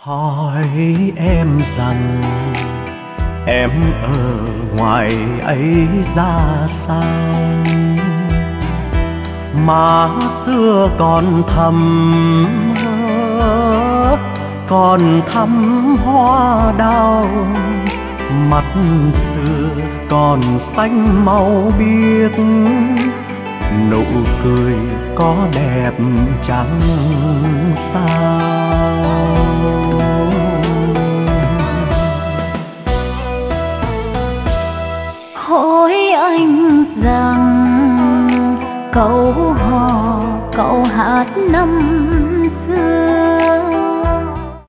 Hỏi em rằng em ở ngoài ấy ra sao, má xưa còn thắm hoa đào, mắt xưa còn xanh màu biếc, nụ cười có đẹp chẳng sao. Hỏi anh rằng câu hò câu hát năm